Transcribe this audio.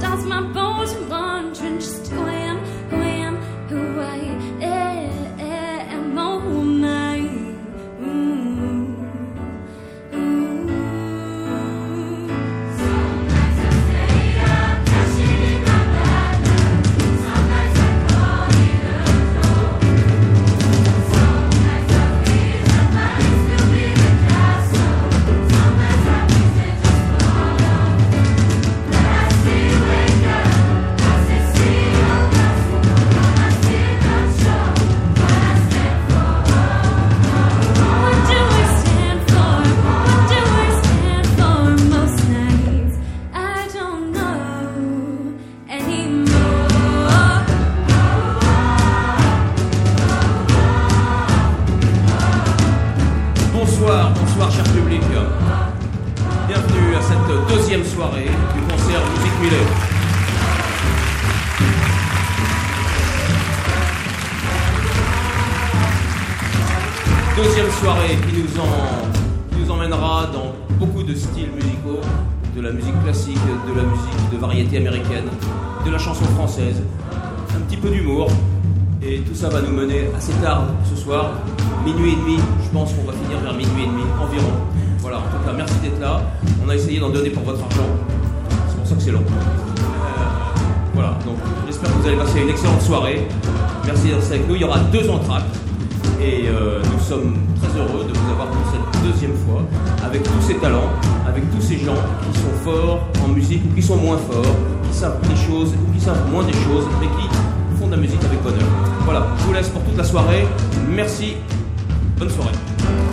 cause my bones are wondering just who I am, who I am, who I am, oh my. Bonsoir cher public, bienvenue à cette deuxième soirée du concert Musique Mulet. Deuxième soirée qui nous emmènera dans beaucoup de styles musicaux, de la musique classique, de la musique de variété américaine, de la chanson française, un petit peu d'humour, et tout ça va nous mener assez tard ce soir. Minuit et demi, je pense qu'on va finir vers minuit et demi environ. Voilà, en tout cas, merci d'être là. On a essayé d'en donner pour votre argent. C'est pour ça que c'est long. Voilà, donc j'espère que vous allez passer une excellente soirée. Merci d'être avec nous. Il y aura 2 entractes. Et nous sommes très heureux de vous avoir pour cette deuxième fois, avec tous ces talents, avec tous ces gens qui sont forts en musique ou qui sont moins forts, qui savent des choses ou qui savent moins des choses, mais qui font de la musique avec bonheur. Voilà, je vous laisse pour toute la soirée. Merci. Bonne soirée.